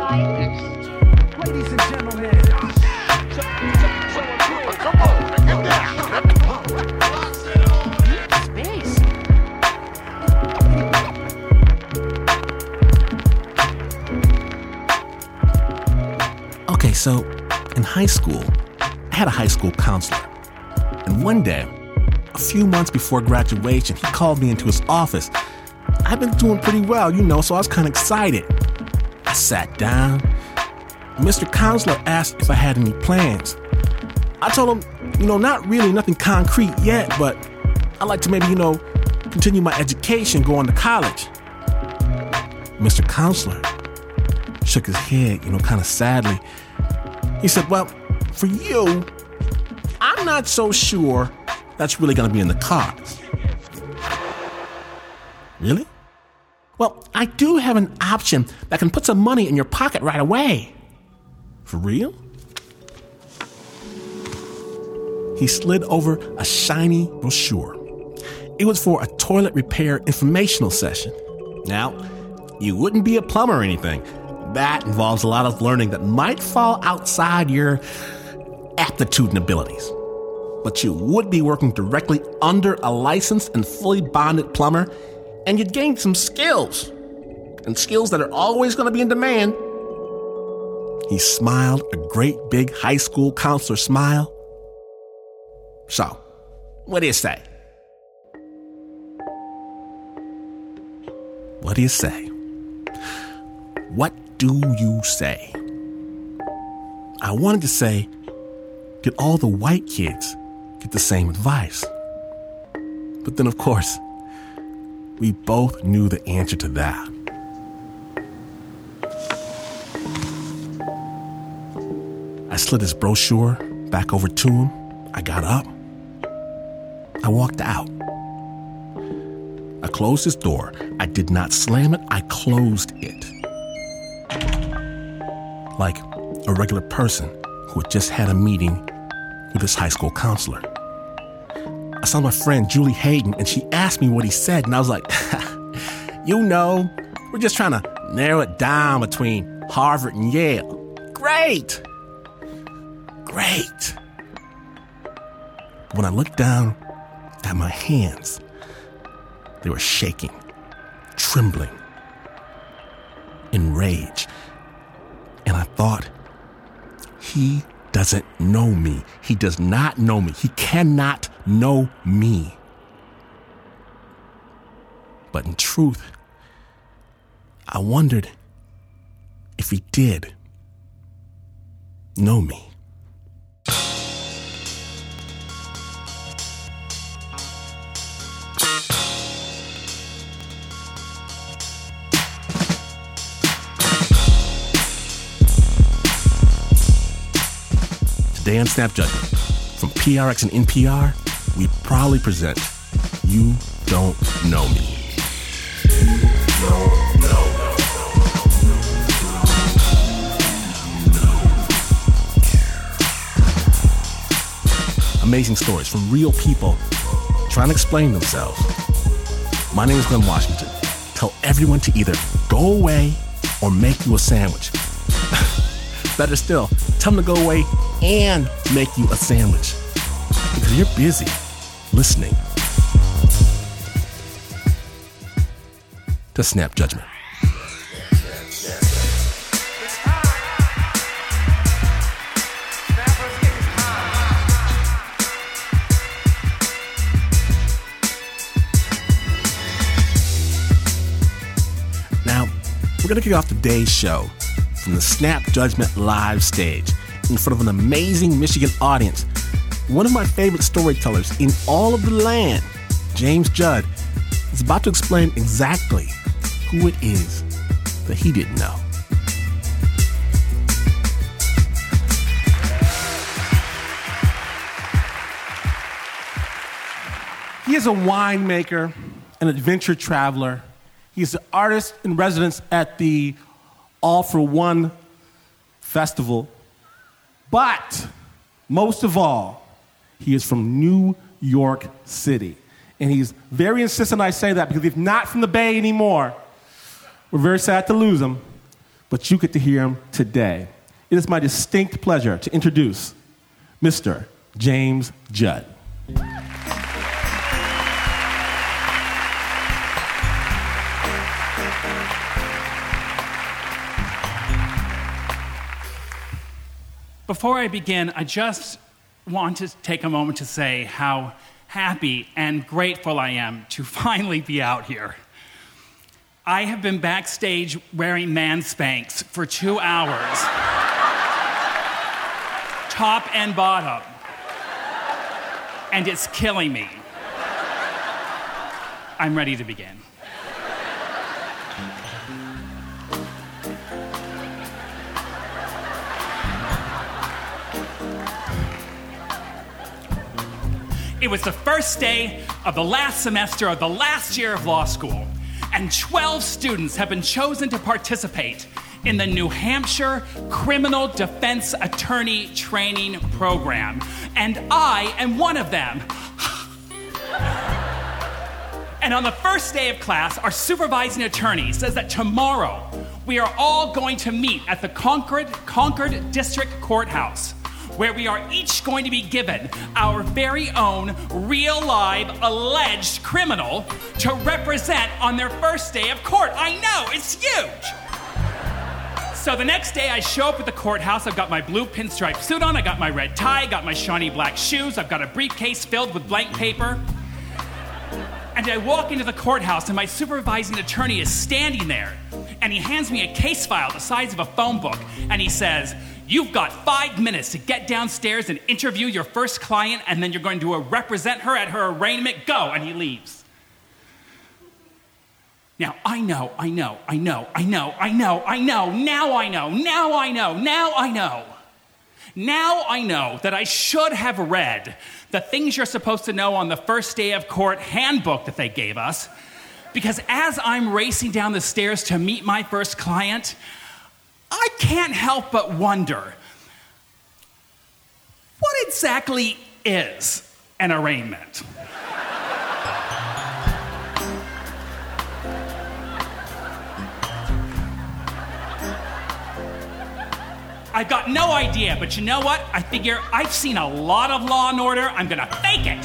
Ladies and gentlemen. Come on, get down. Space. Okay, so in high school, I had a high school counselor. And one day, a few months before graduation, he called me into his office. I've been doing pretty well, so I was kind of excited. I sat down. Mr. Counselor asked if I had any plans. I told him, not really, nothing concrete yet, but I'd like to maybe, continue my education, go on to college. Mr. Counselor shook his head, kind of sadly. He said, well, for you, I'm not so sure that's really going to be in the cards. Really? Well, I do have an option that can put some money in your pocket right away. For real? He slid over a shiny brochure. It was for a toilet repair informational session. Now, you wouldn't be a plumber or anything. That involves a lot of learning that might fall outside your aptitude and abilities. But you would be working directly under a licensed and fully bonded plumber, and you'd gain some skills, and skills that are always going to be in demand. He smiled a great big high school counselor smile. So, what do you say? What do you say? What do you say? I wanted to say, did all the white kids get the same advice? But then, of course, we both knew the answer to that. I slid his brochure back over to him. I got up. I walked out. I closed his door. I did not slam it. I closed it. Like a regular person who had just had a meeting with his high school counselor. I saw my friend Julie Hayden, and she asked me what he said, and I was like, we're just trying to narrow it down between Harvard and Yale. Great! When I looked down at my hands, they were shaking, trembling, in rage. And I thought, he doesn't know me. He does not know me. He cannot know me. But in truth, I wondered if he did know me. Today on Snap Judgment, from PRX and NPR, we proudly present You Don't Know Me. Amazing stories from real people trying to explain themselves. My name is Glenn Washington. Tell everyone to either go away or make you a sandwich. Better still, tell them to go away and make you a sandwich. Because you're busy listening to Snap Judgment. Now, we're going to kick off today's show from the Snap Judgment live stage in front of an amazing Michigan audience. One of my favorite storytellers in all of the land, James Judd, is about to explain exactly who it is that he didn't know. He is a winemaker, an adventure traveler. He's an artist in residence at the All for One Festival. But most of all, he is from New York City. And he's very insistent I say that because he's not from the Bay anymore. We're very sad to lose him. but you get to hear him today. It is my distinct pleasure to introduce Mr. James Judd. Before I begin, I just want to take a moment to say how happy and grateful I am to finally be out here. I have been backstage wearing man Spanx for 2 hours, top and bottom, and it's killing me. I'm ready to begin. It was the first day of the last semester of the last year of law school, and 12 students have been chosen to participate in the New Hampshire Criminal Defense Attorney Training Program, and I am one of them. And on the first day of class, our supervising attorney says that tomorrow we are all going to meet at the Concord District Courthouse, where we are each going to be given our very own real live alleged criminal to represent on their first day of court. I know, it's huge. So the next day I show up at the courthouse. I've got my blue pinstripe suit on, I got my red tie, got my shiny black shoes, I've got a briefcase filled with blank paper. And I walk into the courthouse and my supervising attorney is standing there, and he hands me a case file the size of a phone book, and he says, "You've got 5 minutes to get downstairs and interview your first client, and then you're going to represent her at her arraignment. Go." And he leaves. Now, Now I know that I should have read the things you're supposed to know on the first day of court handbook that they gave us, because as I'm racing down the stairs to meet my first client, I can't help but wonder, what exactly is an arraignment? I've got no idea, but you know what? I figure I've seen a lot of Law and Order. I'm gonna fake it.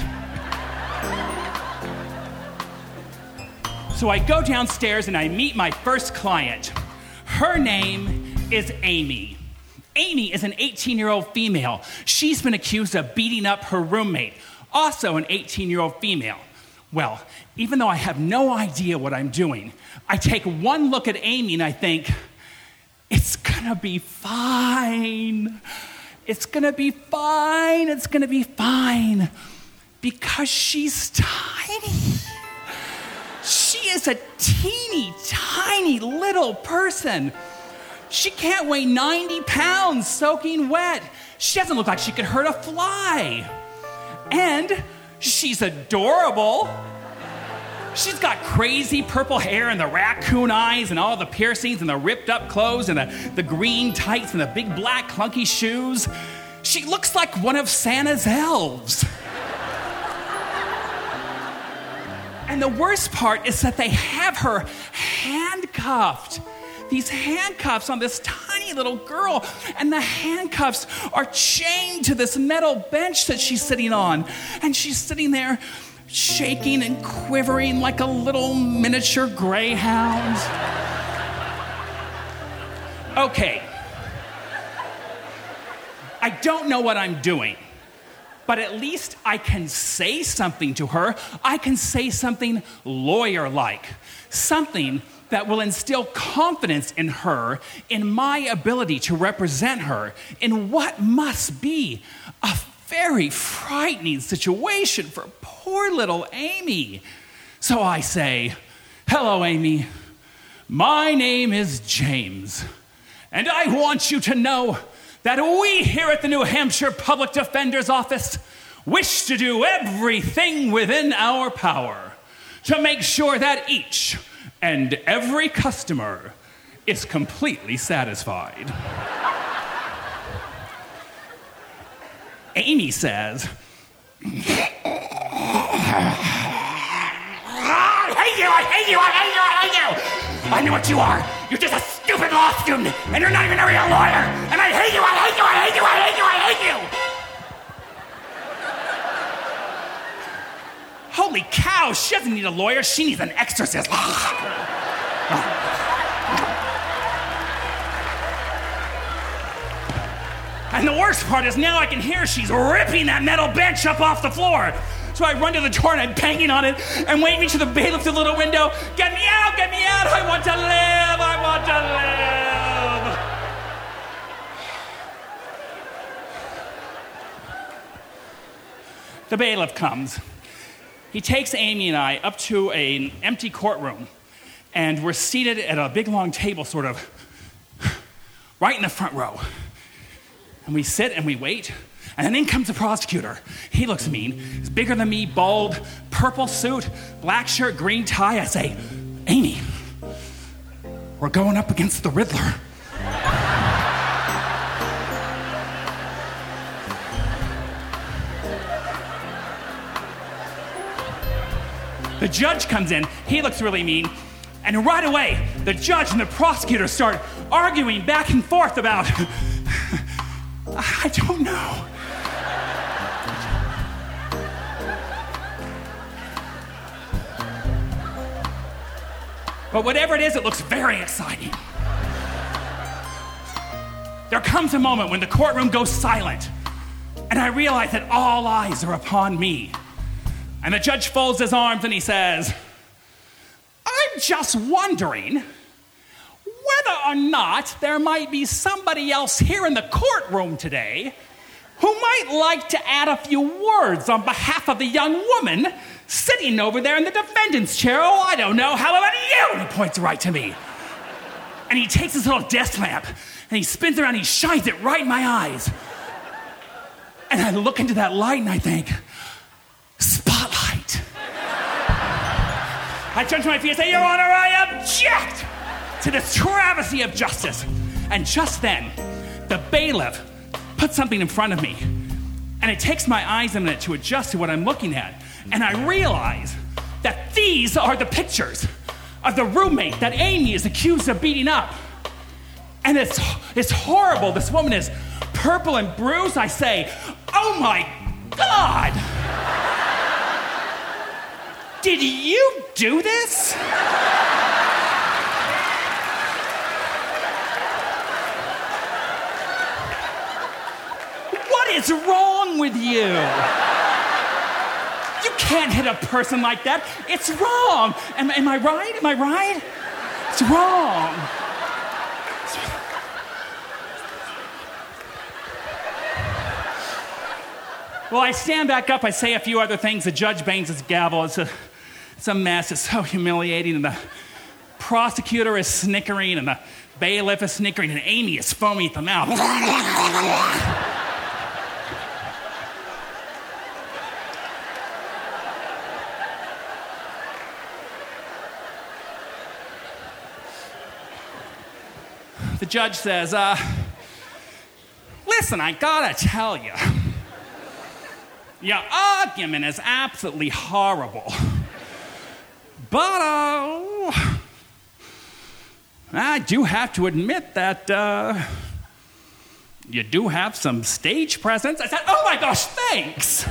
So I go downstairs and I meet my first client. Her name is Amy. Amy is an 18-year-old female. She's been accused of beating up her roommate, also an 18-year-old female. Well, even though I have no idea what I'm doing, I take one look at Amy and I think, it's gonna be fine. It's gonna be fine. It's gonna be fine. Because she's tiny. She is a teeny tiny little person. She can't weigh 90 pounds soaking wet. She doesn't look like she could hurt a fly. And she's adorable. She's got crazy purple hair and the raccoon eyes and all the piercings and the ripped up clothes and the green tights and the big black clunky shoes. She looks like one of Santa's elves. And the worst part is that they have her handcuffed. These handcuffs on this tiny little girl, and the handcuffs are chained to this metal bench that she's sitting on. And she's sitting there shaking and quivering like a little miniature greyhound. Okay. I don't know what I'm doing, but at least I can say something to her. I can say something lawyer-like, something that will instill confidence in her, in my ability to represent her in what must be a very frightening situation for poor little Amy. So I say, "Hello, Amy. My name is James, and I want you to know that we here at the New Hampshire Public Defender's Office wish to do everything within our power to make sure that each and every customer is completely satisfied." Amy says, "Hey you! I know what you are! You're just a stupid stupid law student, and you're not even a real lawyer, and I hate you, I hate you, I hate you, I hate you, I hate you! Holy cow, she doesn't need a lawyer, she needs an exorcist. And the worst part is now I can hear she's ripping that metal bench up off the floor. So I run to the door and I'm banging on it and waving to the bailiff through the little window. Get me out, I want to live, I want to live. The bailiff comes. He takes Amy and I up to an empty courtroom, and we're seated at a big long table, sort of, right in the front row. And we sit and we wait, and then in comes the prosecutor. He looks mean. He's bigger than me, bald, purple suit, black shirt, green tie. I say, Amy, we're going up against the Riddler. The judge comes in, he looks really mean, and right away, the judge and the prosecutor start arguing back and forth about, I don't know. But whatever it is, it looks very exciting. There comes a moment when the courtroom goes silent, and I realize that all eyes are upon me. And the judge folds his arms and he says, I'm just wondering whether or not there might be somebody else here in the courtroom today who might like to add a few words on behalf of the young woman sitting over there in the defendant's chair. Oh, I don't know. How about you? And he points right to me. And he takes his little desk lamp and he spins around and he shines it right in my eyes. And I look into that light and I think, spotlight. I turn to my feet and say, Your Honor, I object to this travesty of justice. And just then, the bailiff puts something in front of me. And it takes my eyes a minute to adjust to what I'm looking at. And I realize that these are the pictures of the roommate that Amy is accused of beating up. And it's horrible. This woman is purple and bruised. I say, oh my God! Did you do this? What is wrong with you? You can't hit a person like that. It's wrong. Am I right? Am I right? It's wrong. Well, I stand back up. I say a few other things. The judge bangs his gavel. It's a mess. It's so humiliating. And the prosecutor is snickering, and the bailiff is snickering, and Amy is foaming at the mouth. The judge says, listen, I gotta tell you, your argument is absolutely horrible. But I do have to admit that you do have some stage presence. I said, oh my gosh, thanks.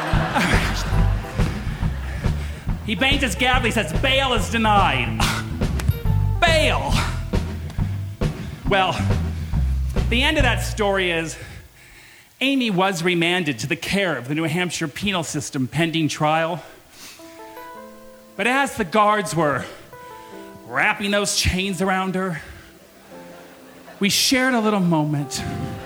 He bangs his gavel. He says, bail is denied. Bail. Well, the end of that story is Amy was remanded to the care of the New Hampshire penal system pending trial. But as the guards were wrapping those chains around her, we shared a little moment.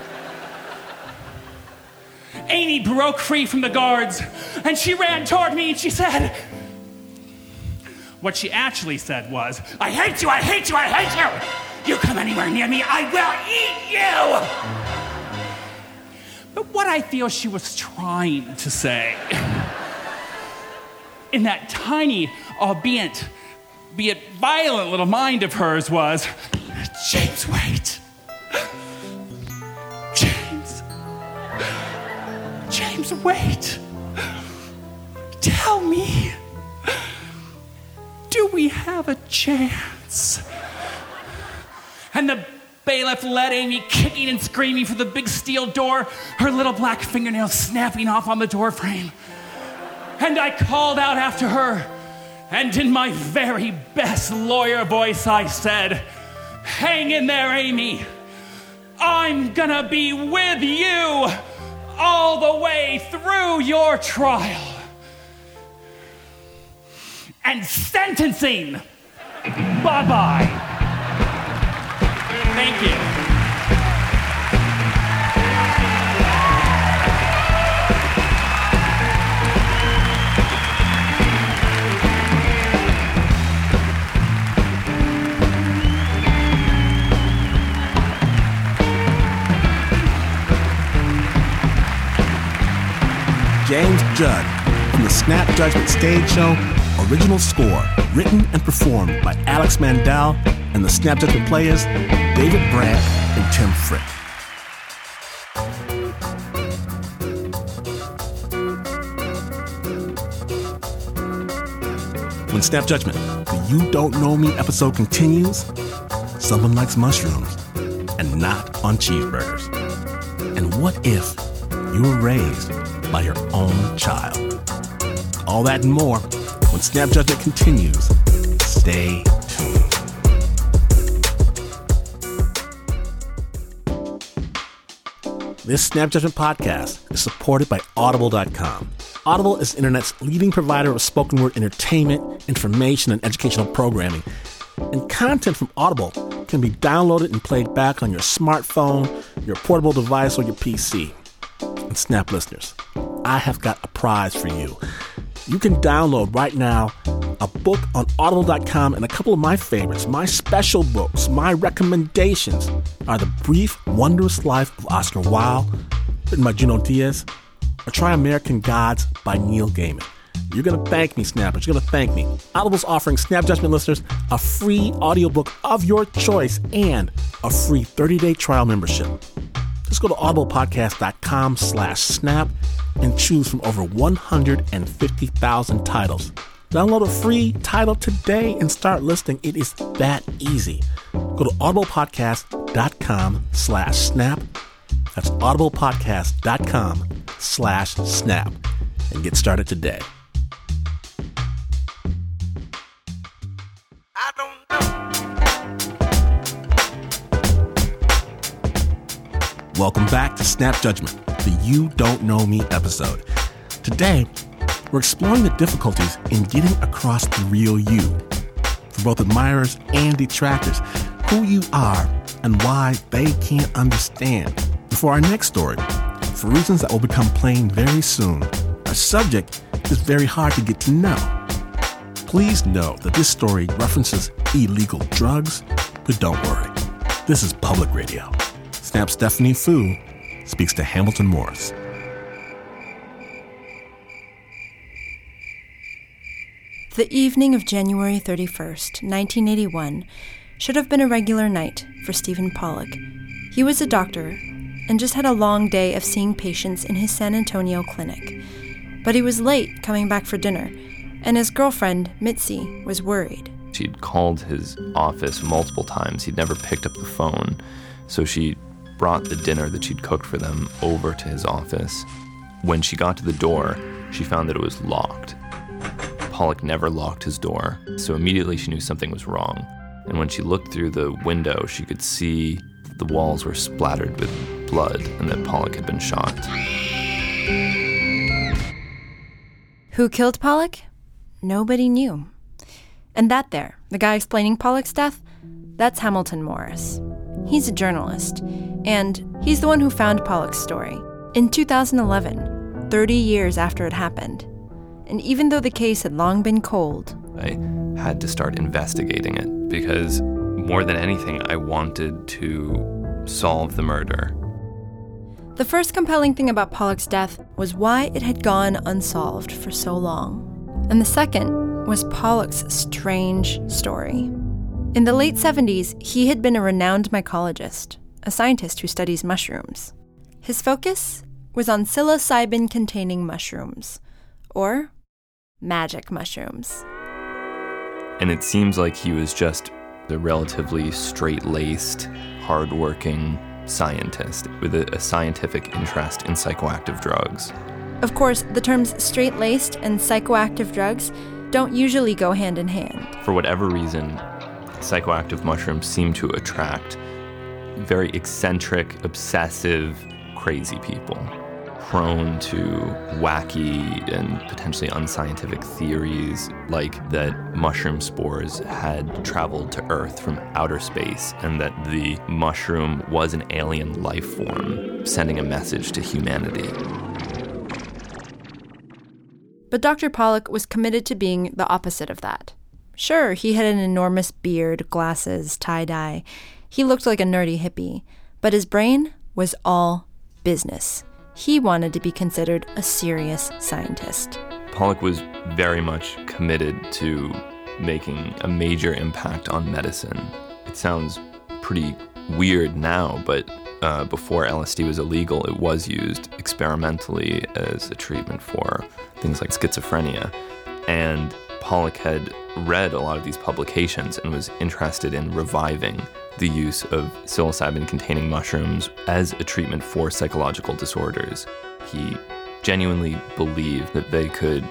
Amy broke free from the guards, and she ran toward me, and she said, what she actually said was, I hate you, I hate you, I hate you! You come anywhere near me, I will eat you! But what I feel she was trying to say, in that tiny, albeit violent little mind of hers was, James, wait. James, wait. Tell me, do we have a chance? And the bailiff led Amy kicking and screaming for the big steel door, her little black fingernails snapping off on the door frame. And I called out after her, and in my very best lawyer voice I said, "Hang in there, Amy. I'm gonna be with you all the way through your trial." And sentencing. Bye-bye. Thank you. James Judd from the Snap Judgment stage show, original score, written and performed by Alex Mandel and the Snap Judgment players, David Brandt and Tim Frick. When Snap Judgment, the You Don't Know Me episode continues, someone likes mushrooms and not on cheeseburgers. And what if you were raised by your own child? All that and more when Snap Judgment continues. Stay tuned. This Snap Judgment podcast is supported by Audible.com. Audible is the internet's leading provider of spoken word entertainment, information, and educational programming. And content from Audible can be downloaded and played back on your smartphone, your portable device, or your PC. And Snap listeners, I have got a prize for you. You can download right now a book on Audible.com, and a couple of my favorites, my special books, my recommendations are The Brief, Wondrous Life of Oscar Wilde, written by Junot Diaz, or Try American Gods by Neil Gaiman. You're going to thank me, Snappers. You're going to thank me. Audible's offering Snap Judgment listeners a free audiobook of your choice and a free 30-day trial membership. Just go to audiblepodcast.com/snap and choose from over 150,000 titles. Download a free title today and start listening. It is that easy. Go to audiblepodcast.com/snap. That's audiblepodcast.com/snap and get started today. I don't know. Welcome back to Snap Judgment, the You Don't Know Me episode. Today, we're exploring the difficulties in getting across the real you. For both admirers and detractors, who you are and why they can't understand. And for our next story, for reasons that will become plain very soon, our subject is very hard to get to know. Please know that this story references illegal drugs, but don't worry, this is public radio. Snap Stephanie Fu speaks to Hamilton Morris. The evening of January 31st, 1981, should have been a regular night for Stephen Pollock. He was a doctor and just had a long day of seeing patients in his San Antonio clinic. But he was late coming back for dinner, and his girlfriend, Mitzi, was worried. She'd called his office multiple times. He'd never picked up the phone, so she brought the dinner that she'd cooked for them over to his office. When she got to the door, she found that it was locked. Pollock never locked his door, so immediately she knew something was wrong. And when she looked through the window, she could see that the walls were splattered with blood and that Pollock had been shot. Who killed Pollock? Nobody knew. And that there, the guy explaining Pollock's death, that's Hamilton Morris. He's a journalist, and he's the one who found Pollock's story in 2011, 30 years after it happened. And even though the case had long been cold, I had to start investigating it because more than anything, I wanted to solve the murder. the first compelling thing about Pollock's death was why it had gone unsolved for so long. And the second was Pollock's strange story. In the late 70s, he had been a renowned mycologist, a scientist who studies mushrooms. His focus was on psilocybin-containing mushrooms, or magic mushrooms. And it seems like he was just a relatively straight-laced, hardworking scientist with a scientific interest in psychoactive drugs. Of course, the terms straight-laced and psychoactive drugs don't usually go hand in hand. For whatever reason, psychoactive mushrooms seem to attract very eccentric, obsessive, crazy people, prone to wacky and potentially unscientific theories, like that mushroom spores had traveled to Earth from outer space and that the mushroom was an alien life form sending a message to humanity. But Dr. Pollack was committed to being the opposite of that. Sure, he had an enormous beard, glasses, tie-dye. He looked like a nerdy hippie, but his brain was all business. He wanted to be considered a serious scientist. Pollack was very much committed to making a major impact on medicine. It sounds pretty weird now, but before LSD was illegal, it was used experimentally as a treatment for things like schizophrenia. And Pollack had read a lot of these publications and was interested in reviving the use of psilocybin-containing mushrooms as a treatment for psychological disorders. He genuinely believed that they could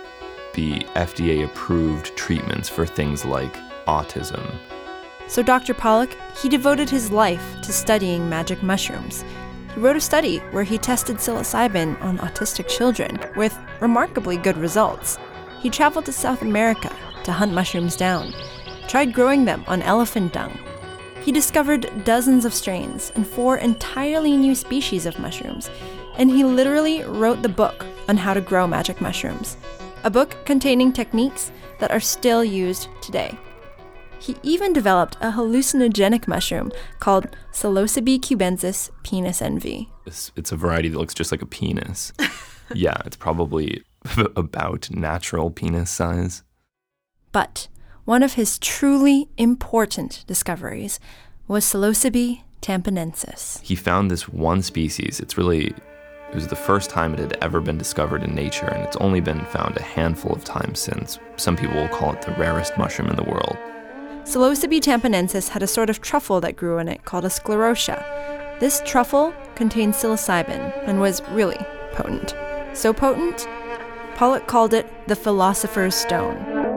be FDA-approved treatments for things like autism. So Dr. Pollack, he devoted his life to studying magic mushrooms. He wrote a study where he tested psilocybin on autistic children with remarkably good results. He traveled to South America to hunt mushrooms down, tried growing them on elephant dung. He discovered dozens of strains and 4 entirely new species of mushrooms, and he literally wrote the book on how to grow magic mushrooms, a book containing techniques that are still used today. He even developed a hallucinogenic mushroom called Psilocybe cubensis penis envy. It's a variety that looks just like a penis. Yeah, it's probably about natural penis size. But one of his truly important discoveries was Psilocybe tampanensis. He found this one species. It was the first time it had ever been discovered in nature, and it's only been found a handful of times since. Some people will call it the rarest mushroom in the world. Psilocybe tampanensis had a sort of truffle that grew in it called a sclerotia. This truffle contained psilocybin and was really potent. So potent, Pollack called it the philosopher's stone.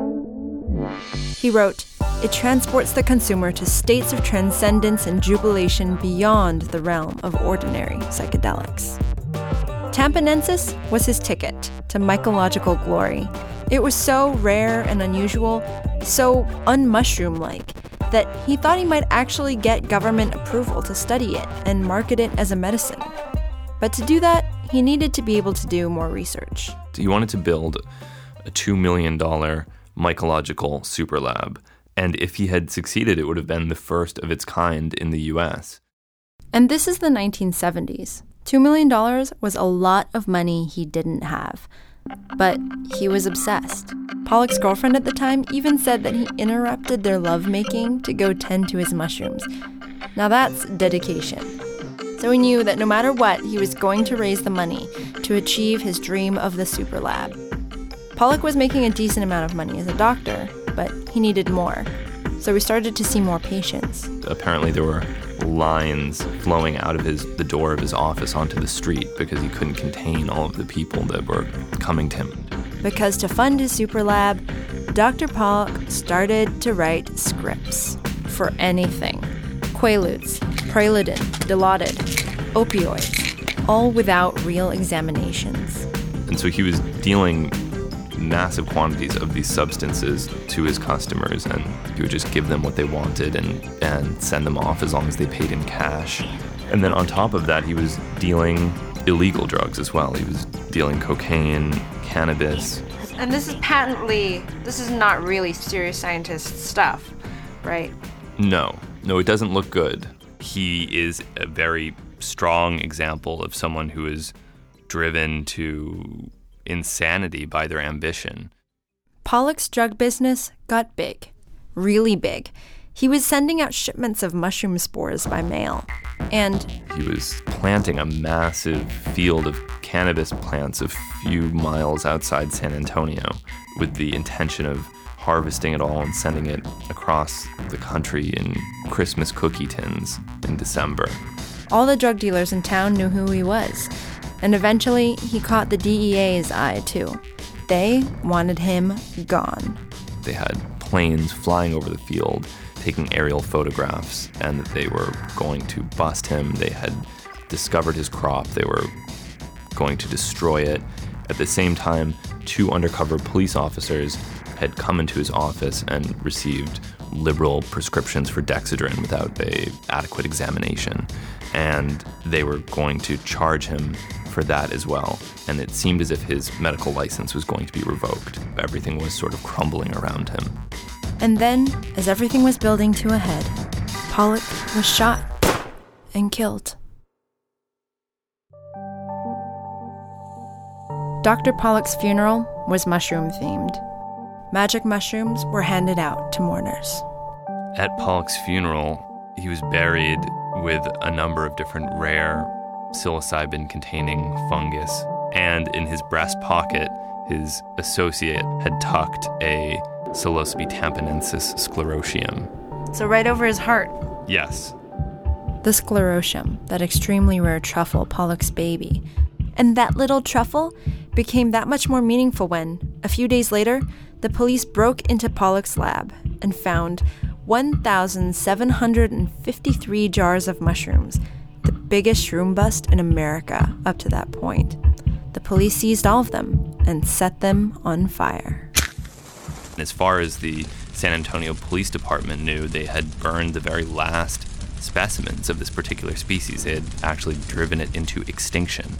He wrote, "It transports the consumer to states of transcendence and jubilation beyond the realm of ordinary psychedelics." Tampanensis was his ticket to mycological glory. It was so rare and unusual, so un-mushroom-like, that he thought he might actually get government approval to study it and market it as a medicine. But to do that, he needed to be able to do more research. He wanted to build a $2 million mycological super lab, and if he had succeeded, it would have been the first of its kind in the US. And this is the 1970s. $2 million was a lot of money he didn't have. But he was obsessed. Pollack's girlfriend at the time even said that he interrupted their lovemaking to go tend to his mushrooms. Now that's dedication. So he knew that no matter what, he was going to raise the money to achieve his dream of the super lab. Pollack was making a decent amount of money as a doctor, but he needed more. So we started to see more patients. Apparently there were lines flowing out of the door of his office onto the street because he couldn't contain all of the people that were coming to him. Because to fund his super lab, Dr. Pollack started to write scripts for anything. Quaaludes, Preludin, Dilaudid, opioids, all without real examinations. And so he was dealing massive quantities of these substances to his customers, and he would just give them what they wanted and send them off as long as they paid in cash. And then on top of that, he was dealing illegal drugs as well. He was dealing cocaine, cannabis. And this is not really serious scientist stuff, right? No, it doesn't look good. He is a very strong example of someone who is driven to insanity by their ambition. Pollack's drug business got big, really big. He was sending out shipments of mushroom spores by mail, and he was planting a massive field of cannabis plants a few miles outside San Antonio with the intention of harvesting it all and sending it across the country in Christmas cookie tins in December. All the drug dealers in town knew who he was, and eventually he caught the DEA's eye too. They wanted him gone. They had planes flying over the field, taking aerial photographs, and that they were going to bust him. They had discovered his crop. They were going to destroy it. At the same time, 2 undercover police officers had come into his office and received liberal prescriptions for Dexedrine without an adequate examination. And they were going to charge him for that as well. And it seemed as if his medical license was going to be revoked. Everything was sort of crumbling around him. And then, as everything was building to a head, Pollock was shot and killed. Dr. Pollock's funeral was mushroom-themed. Magic mushrooms were handed out to mourners. At Pollock's funeral, he was buried with a number of different rare psilocybin-containing fungus, and in his breast pocket, his associate had tucked a Psilocybe tamponensis sclerotium. So right over his heart. Yes. The sclerotium, that extremely rare truffle, Pollock's baby. And that little truffle became that much more meaningful when, a few days later, the police broke into Pollock's lab and found 1,753 jars of mushrooms, the biggest shroom bust in America up to that point. The police seized all of them and set them on fire. As far as the San Antonio Police Department knew, they had burned the very last specimens of this particular species. They had actually driven it into extinction.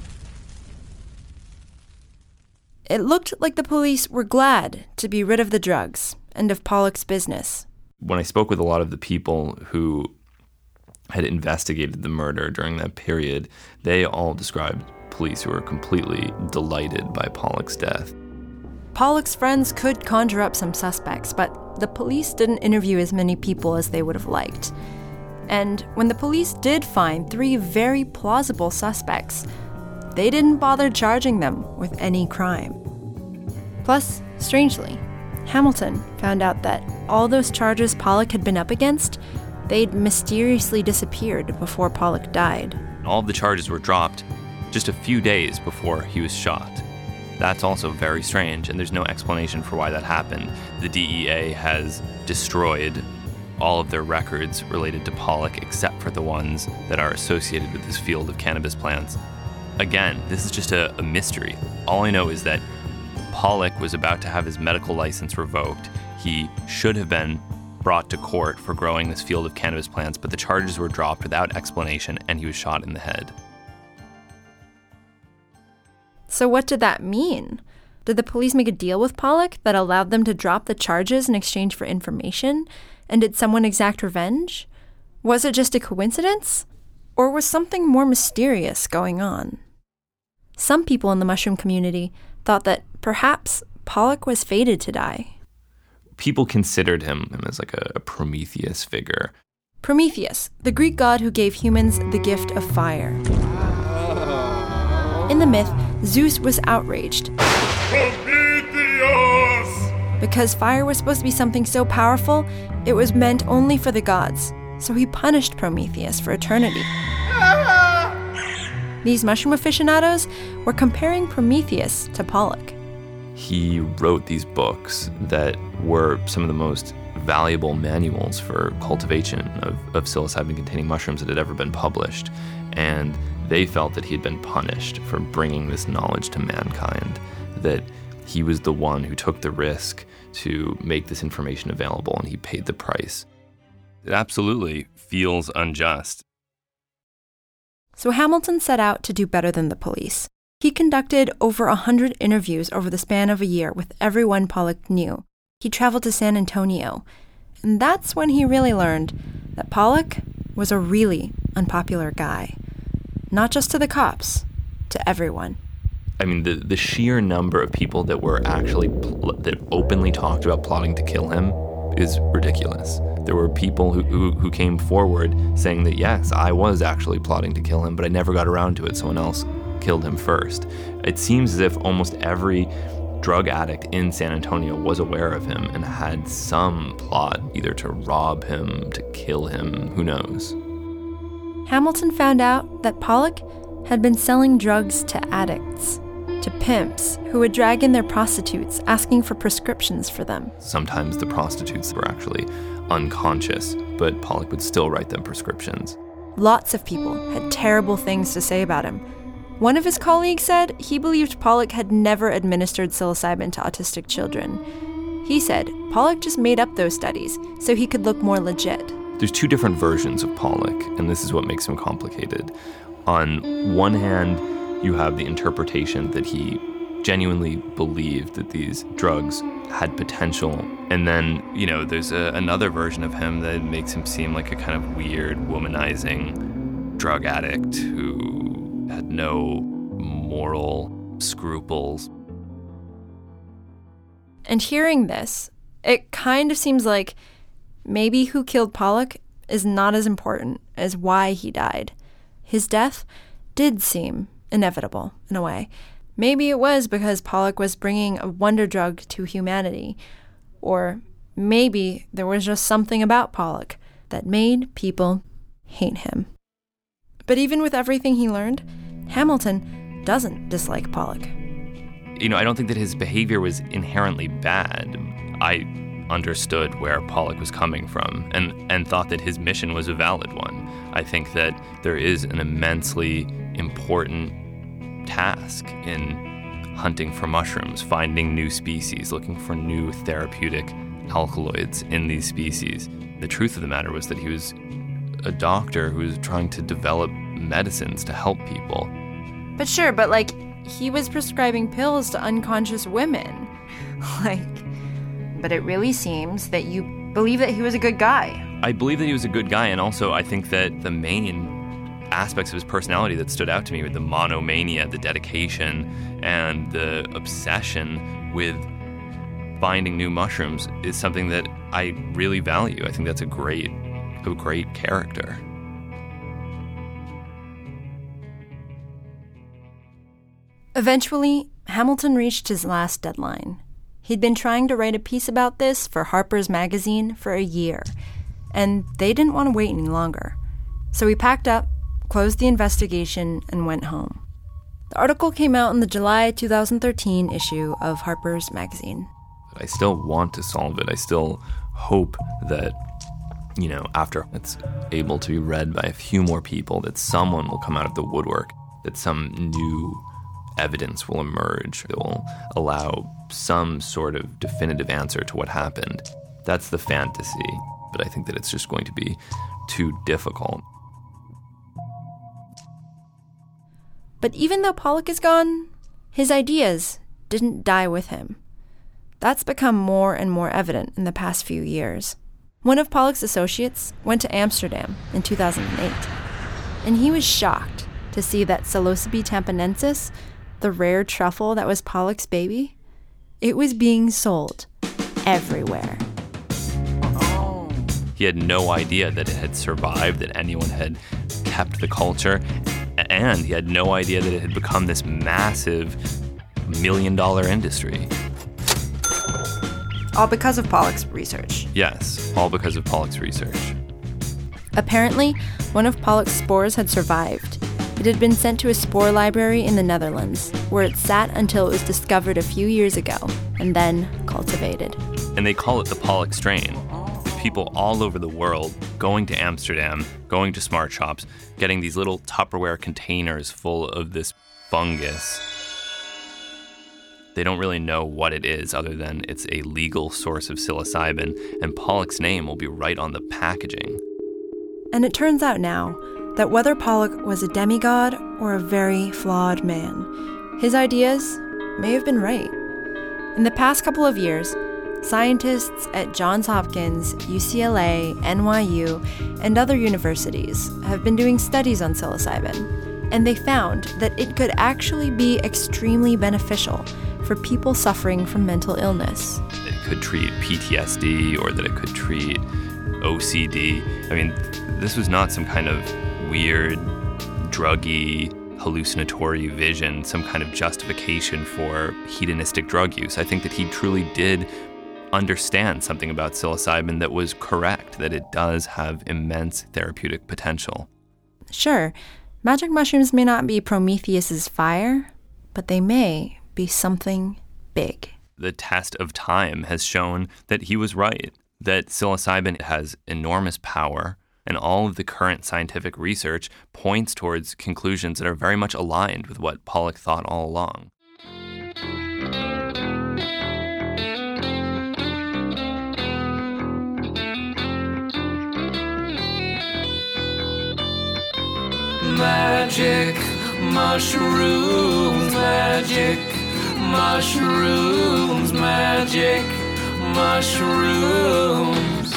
It looked like the police were glad to be rid of the drugs and of Pollock's business. When I spoke with a lot of the people who had investigated the murder during that period, they all described police who were completely delighted by Pollock's death. Pollock's friends could conjure up some suspects, but the police didn't interview as many people as they would have liked. And when the police did find 3 very plausible suspects, they didn't bother charging them with any crime. Plus, strangely, Hamilton found out that all those charges Pollock had been up against, they'd mysteriously disappeared before Pollock died. All of the charges were dropped just a few days before he was shot. That's also very strange, and there's no explanation for why that happened. The DEA has destroyed all of their records related to Pollock except for the ones that are associated with this field of cannabis plants. Again, this is just a mystery. All I know is that Pollock was about to have his medical license revoked. He should have been brought to court for growing this field of cannabis plants, but the charges were dropped without explanation, and he was shot in the head. So what did that mean? Did the police make a deal with Pollock that allowed them to drop the charges in exchange for information? And did someone exact revenge? Was it just a coincidence? Or was something more mysterious going on? Some people in the mushroom community thought that perhaps Pollock was fated to die. People considered him as like a Prometheus figure. Prometheus, the Greek god who gave humans the gift of fire. In the myth, Zeus was outraged because fire was supposed to be something so powerful, it was meant only for the gods. So he punished Prometheus for eternity. These mushroom aficionados were comparing Prometheus to Pollock. He wrote these books that were some of the most valuable manuals for cultivation of psilocybin-containing mushrooms that had ever been published. And they felt that he had been punished for bringing this knowledge to mankind, that he was the one who took the risk to make this information available, and he paid the price. It absolutely feels unjust. So Hamilton set out to do better than the police. He conducted over 100 interviews over the span of a year with everyone Pollock knew. He traveled to San Antonio, and that's when he really learned that Pollock was a really unpopular guy. Not just to the cops, to everyone. I mean, the sheer number of people that were actually, that openly talked about plotting to kill him is ridiculous. There were people who came forward saying that, yes, I was actually plotting to kill him, but I never got around to it. Someone else killed him first. It seems as if almost every drug addict in San Antonio was aware of him and had some plot either to rob him, to kill him, who knows. Hamilton found out that Pollock had been selling drugs to addicts, to pimps who would drag in their prostitutes asking for prescriptions for them. Sometimes the prostitutes were actually unconscious, but Pollock would still write them prescriptions. Lots of people had terrible things to say about him. One of his colleagues said he believed Pollock had never administered psilocybin to autistic children. He said Pollock just made up those studies so he could look more legit. There's two different versions of Pollock, and this is what makes him complicated. On one hand, you have the interpretation that he genuinely believed that these drugs had potential. And then, there's another version of him that makes him seem like a kind of weird, womanizing drug addict who had no moral scruples. And hearing this, it kind of seems like maybe who killed Pollock is not as important as why he died. His death did seem inevitable, in a way. Maybe it was because Pollock was bringing a wonder drug to humanity. Or maybe there was just something about Pollock that made people hate him. But even with everything he learned, Hamilton doesn't dislike Pollock. I don't think that his behavior was inherently bad. I understood where Pollock was coming from and thought that his mission was a valid one. I think that there is an immensely important task in hunting for mushrooms, finding new species, looking for new therapeutic alkaloids in these species. The truth of the matter was that he was a doctor who was trying to develop medicines to help people. But sure, he was prescribing pills to unconscious women. But it really seems that you believe that he was a good guy. I believe that he was a good guy, and also I think that the main aspects of his personality that stood out to me were the monomania, the dedication, and the obsession with finding new mushrooms is something that I really value. I think that's a great character. Eventually, Hamilton reached his last deadline. He'd been trying to write a piece about this for Harper's Magazine for a year, and they didn't want to wait any longer. So he packed up, closed the investigation, and went home. The article came out in the July 2013 issue of Harper's Magazine. I still want to solve it. I still hope that, after it's able to be read by a few more people, that someone will come out of the woodwork, that some new evidence will emerge that will allow some sort of definitive answer to what happened. That's the fantasy, but I think that it's just going to be too difficult. But even though Pollock is gone, his ideas didn't die with him. That's become more and more evident in the past few years. One of Pollock's associates went to Amsterdam in 2008, and he was shocked to see that Psilocybe tampanensis, the rare truffle that was Pollock's baby, it was being sold everywhere. He had no idea that it had survived, that anyone had kept the culture, and he had no idea that it had become this massive $1 million industry. All because of Pollock's research. Yes, all because of Pollock's research. Apparently, one of Pollock's spores had survived. It had been sent to a spore library in the Netherlands, where it sat until it was discovered a few years ago, and then cultivated. And they call it the Pollock strain. People all over the world going to Amsterdam, going to smart shops, getting these little Tupperware containers full of this fungus. They don't really know what it is other than it's a legal source of psilocybin, and Pollock's name will be right on the packaging. And it turns out now that whether Pollock was a demigod or a very flawed man, his ideas may have been right. In the past couple of years, scientists at Johns Hopkins, UCLA, NYU, and other universities have been doing studies on psilocybin, and they found that it could actually be extremely beneficial for people suffering from mental illness. It could treat PTSD, or that it could treat OCD. I mean, this was not some kind of weird, druggy, hallucinatory vision, some kind of justification for hedonistic drug use. I think that he truly did understand something about psilocybin that was correct, that it does have immense therapeutic potential. Sure, magic mushrooms may not be Prometheus's fire, but they may be something big. The test of time has shown that he was right, that psilocybin has enormous power, and all of the current scientific research points towards conclusions that are very much aligned with what Pollack thought all along. Magic mushrooms, magic mushrooms, magic mushrooms.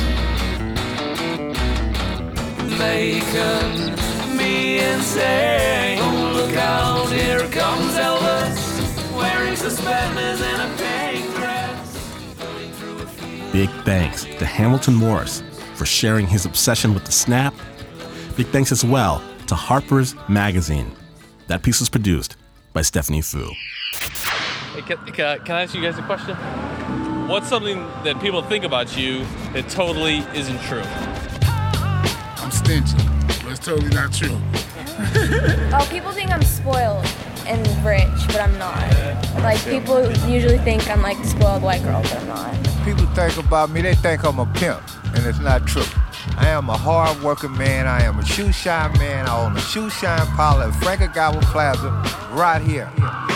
Making me insane. Oh, look out, here comes Elvis, wearing suspenders and a pink dress. Big thanks to Hamilton Morris for sharing his obsession with the snap. Big thanks as well to Harper's Magazine. That piece was produced by Stephanie Fu. Hey, can I ask you guys a question? What's something that people think about you that totally isn't true? I'm stingy, but it's totally not true. Oh, people think I'm spoiled and rich, but I'm not. Like, people usually think I'm like the spoiled white girl, but I'm not. People think about me, they think I'm a pimp, and it's not true. I am a hard-working man. I am a shoe shine man. I own a shoe shine parlor at Frank-Agawa Plaza right here.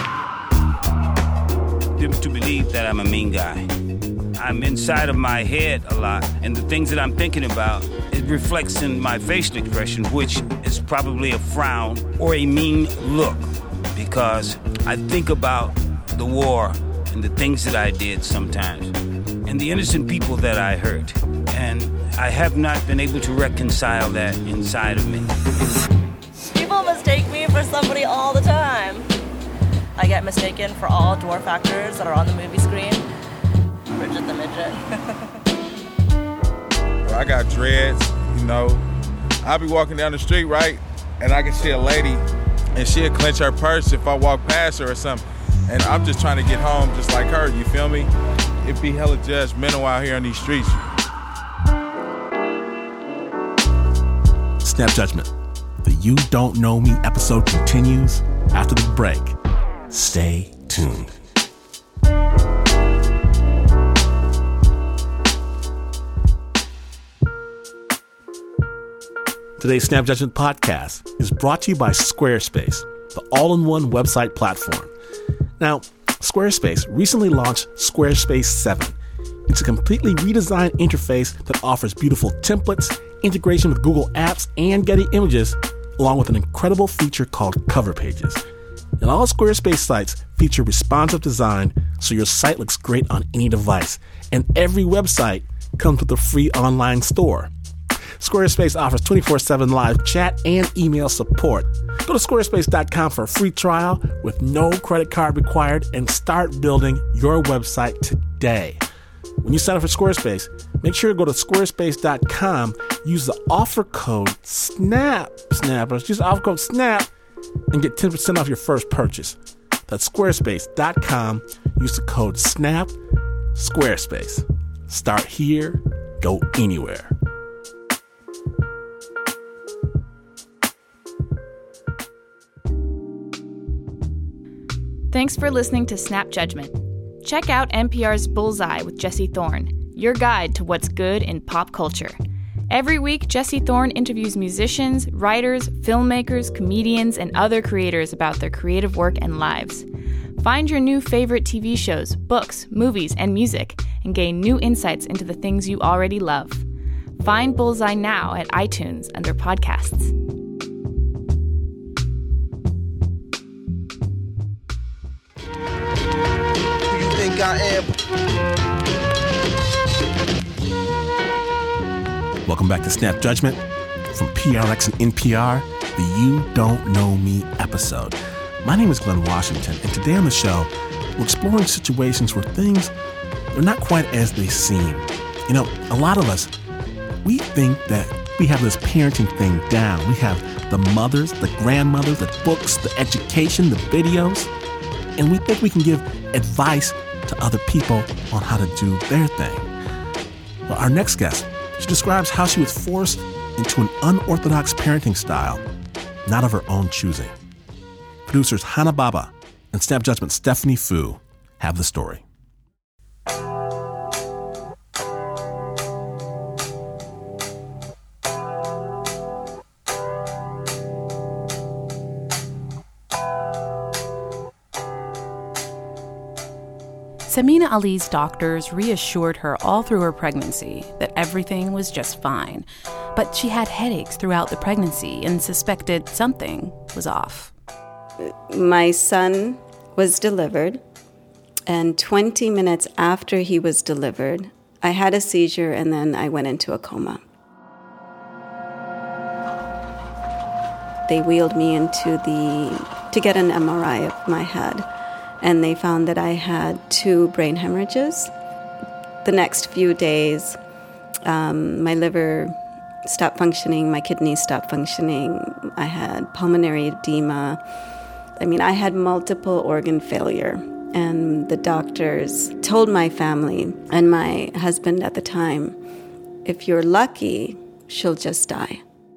People to believe that I'm a mean guy. I'm inside of my head a lot, and the things that I'm thinking about, it reflects in my facial expression, which is probably a frown or a mean look, because I think about the war and the things that I did sometimes, and the innocent people that I hurt, and I have not been able to reconcile that inside of me. People mistake me for somebody all the time. I get mistaken for all dwarf actors that are on the movie screen. Bridget the Midget. Well, I got dreads, you know. I'll be walking down the street, right? And I can see a lady, and she'll clench her purse if I walk past her or something. And I'm just trying to get home just like her, you feel me? It be hella judgmental out here on these streets. Snap Judgment. The You Don't Know Me episode continues after the break. Stay tuned. Today's Snap Judgment podcast is brought to you by Squarespace, the all-in-one website platform. Now, Squarespace recently launched Squarespace 7. It's a completely redesigned interface that offers beautiful templates, integration with Google Apps and Getty Images, along with an incredible feature called Cover Pages. And all Squarespace sites feature responsive design, so your site looks great on any device. And every website comes with a free online store. Squarespace offers 24/7 live chat and email support. Go to squarespace.com for a free trial with no credit card required and start building your website today. When you sign up for Squarespace, make sure to go to squarespace.com, use the offer code SNAPPERS, use the offer code SNAP, and get 10% off your first purchase. That's squarespace.com, use the code SNAP, Squarespace. Start here, go anywhere. Thanks for listening to Snap Judgment. Check out NPR's Bullseye with Jesse Thorne, your guide to what's good in pop culture. Every week, Jesse Thorne interviews musicians, writers, filmmakers, comedians, and other creators about their creative work and lives. Find your new favorite TV shows, books, movies, and music, and gain new insights into the things you already love. Find Bullseye now at iTunes under podcasts. I am. Welcome back to Snap Judgment from PRX and NPR, the You Don't Know Me episode. My name is Glenn Washington, and today on the show, we're exploring situations where things are not quite as they seem. You know, a lot of us, we think that we have this parenting thing down. We have the mothers, the grandmothers, the books, the education, the videos, and we think we can give advice to other people on how to do their thing. Well, our next guest, she describes how she was forced into an unorthodox parenting style, not of her own choosing. Producers Hannah Baba and Snap Judgment Stephanie Fu have the story. Samina Ali's doctors reassured her all through her pregnancy that everything was just fine. But she had headaches throughout the pregnancy and suspected something was off. My son was delivered, and 20 minutes after he was delivered, I had a seizure and then I went into a coma. They wheeled me to get an MRI of my head. And they found that I had 2 brain hemorrhages. The next few days, my liver stopped functioning, my kidneys stopped functioning, I had pulmonary edema. I had multiple organ failure. And the doctors told my family and my husband at the time, if you're lucky, she'll just die.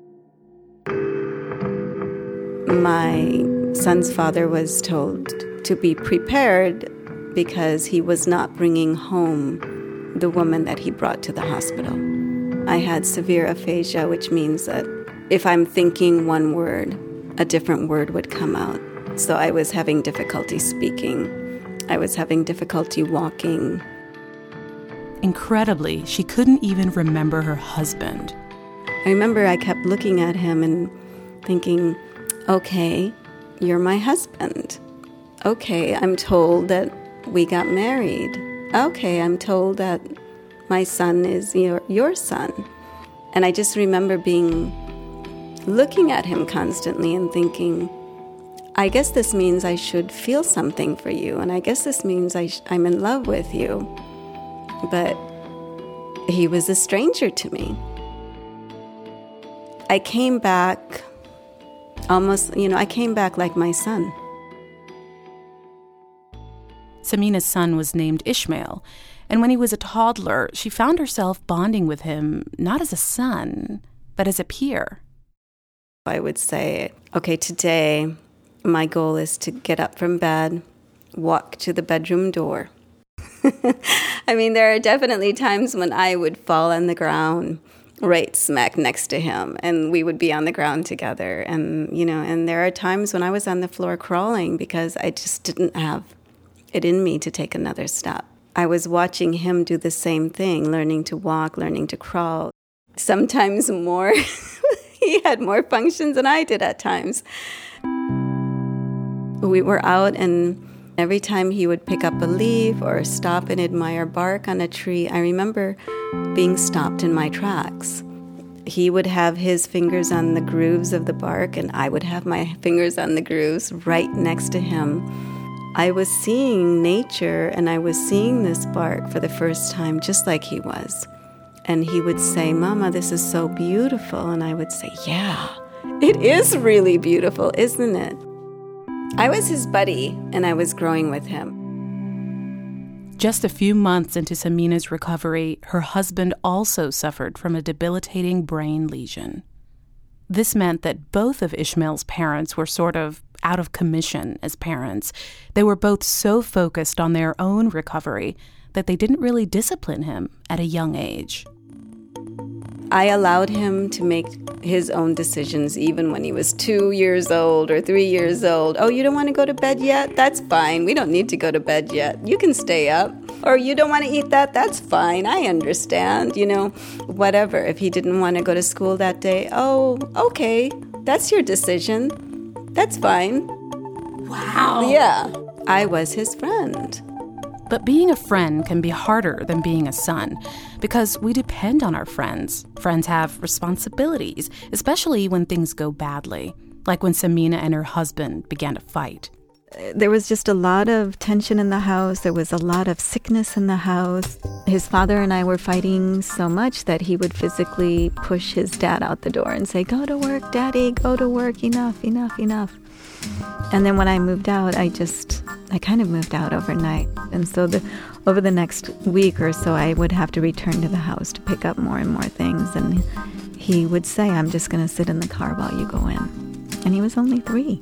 My son's father was told to be prepared because he was not bringing home the woman that he brought to the hospital. I had severe aphasia, which means that if I'm thinking one word, a different word would come out. So I was having difficulty speaking. I was having difficulty walking. Incredibly, she couldn't even remember her husband. I remember I kept looking at him and thinking, okay, you're my husband. Okay, I'm told that we got married. Okay, I'm told that my son is your son. And I just remember looking at him constantly and thinking, I guess this means I should feel something for you, and I guess this means I'm in love with you. But he was a stranger to me. I came back I came back like my son. Samina's son was named Ishmael, and when he was a toddler, she found herself bonding with him not as a son, but as a peer. I would say, okay, today my goal is to get up from bed, walk to the bedroom door. There are definitely times when I would fall on the ground right smack next to him, and we would be on the ground together. And, and there are times when I was on the floor crawling because I just didn't have it in me to take another step. I was watching him do the same thing, learning to walk, learning to crawl. Sometimes more. He had more functions than I did at times. We were out, and every time he would pick up a leaf or stop and admire bark on a tree, I remember being stopped in my tracks. He would have his fingers on the grooves of the bark, and I would have my fingers on the grooves right next to him. I was seeing nature, and I was seeing this bark for the first time, just like he was. And he would say, Mama, this is so beautiful. And I would say, yeah, it is really beautiful, isn't it? I was his buddy, and I was growing with him. Just a few months into Samina's recovery, her husband also suffered from a debilitating brain lesion. This meant that both of Ishmael's parents were sort of out of commission as parents. They were both so focused on their own recovery that they didn't really discipline him at a young age. I allowed him to make his own decisions even when he was 2 years old or 3 years old. Oh, you don't want to go to bed yet? That's fine. We don't need to go to bed yet. You can stay up. Or you don't want to eat that? That's fine. I understand. Whatever. If he didn't want to go to school that day, oh, okay. That's your decision. That's fine. Wow. Yeah. I was his friend. But being a friend can be harder than being a son because we depend on our friends. Friends have responsibilities, especially when things go badly, like when Samina and her husband began to fight. there was just a lot of tension in the house. There was a lot of sickness in the house. His father and I were fighting so much that he would physically push his dad out the door and say, "Go to work, Daddy, go to work, enough, enough, enough." And then when I moved out, I kind of moved out overnight. And so over the next week or so, I would have to return to the house to pick up more and more things. And he would say, "I'm just going to sit in the car while you go in." And he was only 3.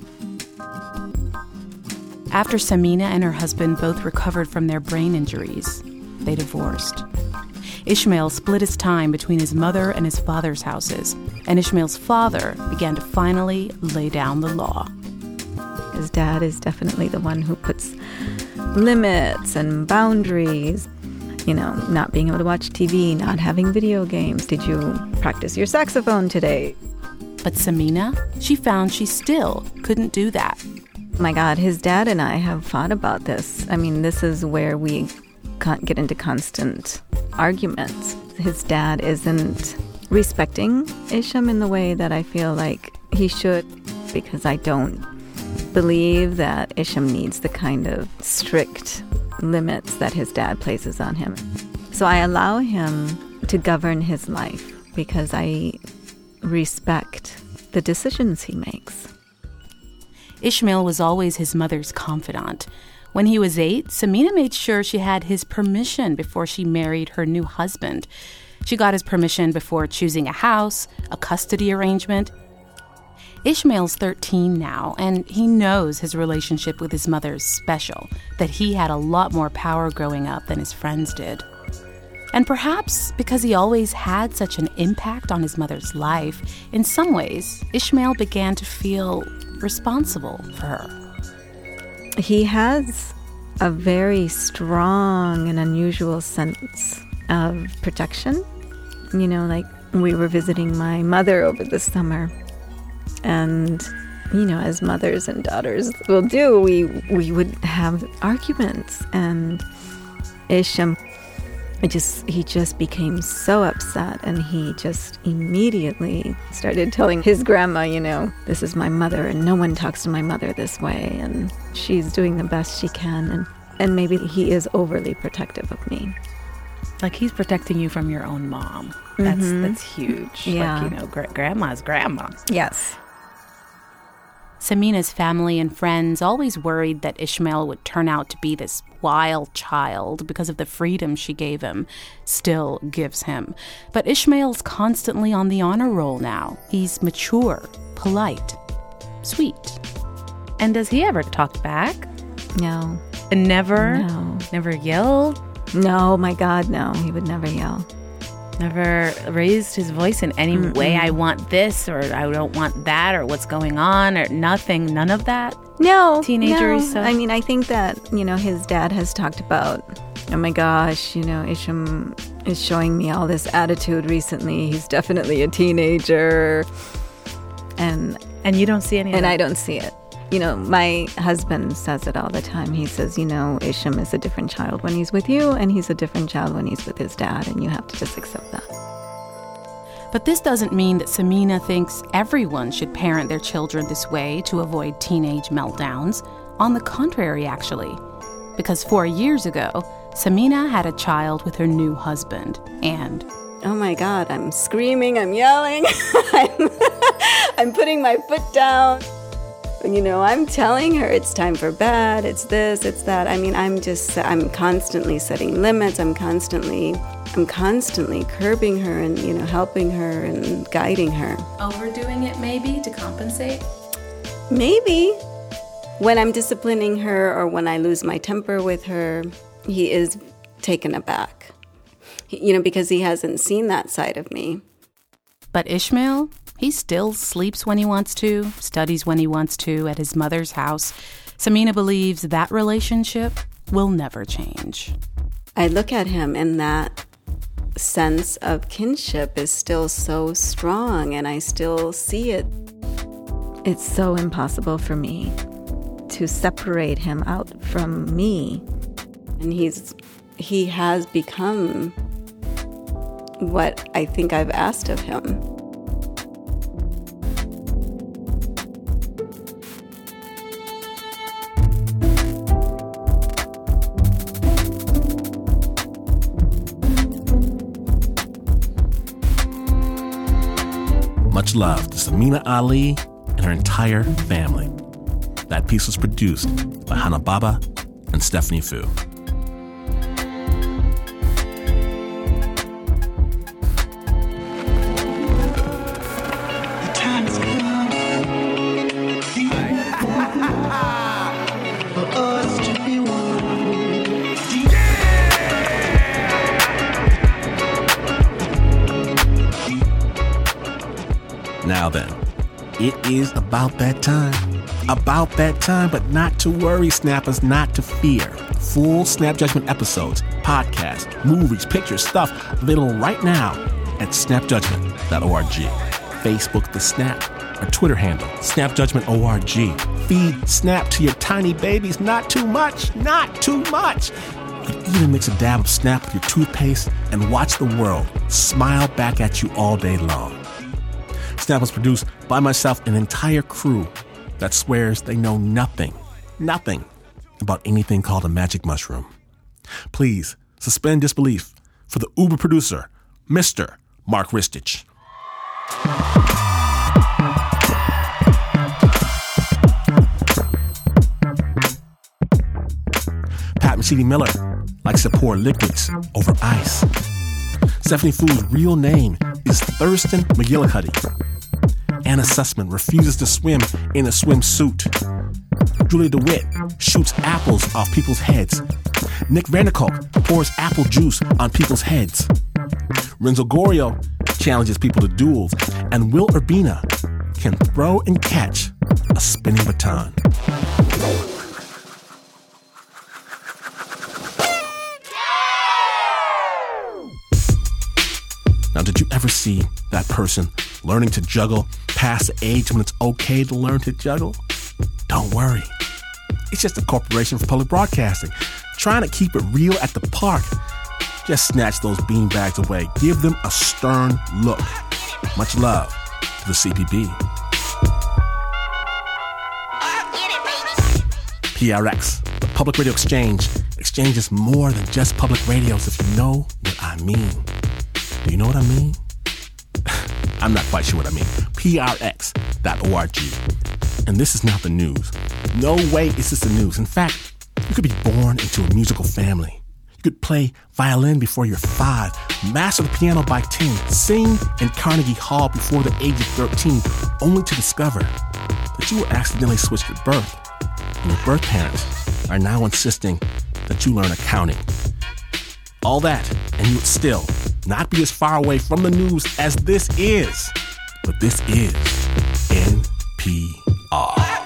After Samina and her husband both recovered from their brain injuries, they divorced. Ishmael split his time between his mother and his father's houses, and Ishmael's father began to finally lay down the law. His dad is definitely the one who puts limits and boundaries. You know, not being able to watch TV, not having video games. Did you practice your saxophone today? But Samina, she found she still couldn't do that. My God, his dad and I have fought about this. I mean, this is where we can't get into constant arguments. His dad isn't respecting Isham in the way that I feel like he should, because I don't believe that Isham needs the kind of strict limits that his dad places on him. So I allow him to govern his life because I respect the decisions he makes. Ishmael was always his mother's confidant. When he was 8, Samina made sure she had his permission before she married her new husband. She got his permission before choosing a house, a custody arrangement. Ishmael's 13 now, and he knows his relationship with his mother is special, that he had a lot more power growing up than his friends did. And perhaps because he always had such an impact on his mother's life, in some ways, Ishmael began to feel responsible for her. He has a very strong and unusual sense of protection. You know, like we were visiting my mother over the summer, and you know, as mothers and daughters will do, we would have arguments, and Isham, he just became so upset, and he just immediately started telling his grandma, you know, "This is my mother, and no one talks to my mother this way, and she's doing the best she can," and maybe he is overly protective of me. Like he's protecting you from your own mom. That's huge. Yeah. Like, you know, grandma's grandma. Yes. Samina's family and friends always worried that Ishmael would turn out to be this wild child because of the freedom she gave him, still gives him. But Ishmael's constantly on the honor roll now. He's mature, polite, sweet. And does he ever talk back? No. And never? No. Never yelled? No, my God, no. He would never yell. Never raised his voice in any way, "I want this," or "I don't want that," or "what's going on," or nothing, none of that? No. Teenager no. stuff? I mean, I think that, you know, his dad has talked about, "Oh my gosh, you know, Isham is showing me all this attitude recently. He's definitely a teenager." And you don't see any of that? And I that? don't see it. You know, my husband says it all the time. He says, you know, Isham is a different child when he's with you, and he's a different child when he's with his dad, and you have to just accept that. But this doesn't mean that Samina thinks everyone should parent their children this way to avoid teenage meltdowns. On the contrary, actually. Because 4 years ago, Samina had a child with her new husband, and... Oh my God, I'm screaming, I'm yelling, I'm putting my foot down. You know, I'm telling her it's time for bed, it's this, it's that. I mean, I'm constantly setting limits. I'm constantly curbing her and, you know, helping her and guiding her. Overdoing it, maybe, to compensate? Maybe. When I'm disciplining her or when I lose my temper with her, he is taken aback. You know, because he hasn't seen that side of me. But Ishmael, he still sleeps when he wants to, studies when he wants to at his mother's house. Samina believes that relationship will never change. I look at him and that sense of kinship is still so strong, and I still see it. It's so impossible for me to separate him out from me. And he has become what I think I've asked of him. Much love to Samina Ali and her entire family. That piece was produced by Hannah Baba and Stephanie Fu. Now then, it is about that time. About that time, but not to worry, Snappers, not to fear. Full Snap Judgment episodes, podcasts, movies, pictures, stuff available right now at snapjudgment.org. Facebook The Snap, our Twitter handle, snapjudgment.org. Feed Snap to your tiny babies, not too much, not too much. You could even mix a dab of Snap with your toothpaste and watch the world smile back at you all day long. Snap was produced by myself and an entire crew that swears they know nothing about anything called a magic mushroom. Please suspend disbelief for the Uber producer, Mr. Mark Ristich. Pat Mesiti-Miller likes to pour liquids over ice. Stephanie Fu's real name is Thurston McGillicuddy. Anna Sussman refuses to swim in a swimsuit. Julia DeWitt shoots apples off people's heads. Nick Vanderkolk pours apple juice on people's heads. Renzo Gorio challenges people to duels. And Will Urbina can throw and catch a spinning baton. Now, did you ever see that person learning to juggle past the age when it's okay to learn to juggle? Don't worry. It's just a corporation for public broadcasting, trying to keep it real at the park. Just snatch those beanbags away. Give them a stern look. Much love to the CPB. PRX, the Public Radio Exchange. Exchange is more than just public radios, if you know what I mean. Do you know what I mean? I'm not quite sure what I mean. PRX.org. And this is not the news. No way is this the news. In fact, you could be born into a musical family. You could play violin before you're 5, master the piano by 10, sing in Carnegie Hall before the age of 13, only to discover that you were accidentally switched at birth. And your birth parents are now insisting that you learn accounting. All that, and you would still not be as far away from the news as this is. But this is NPR.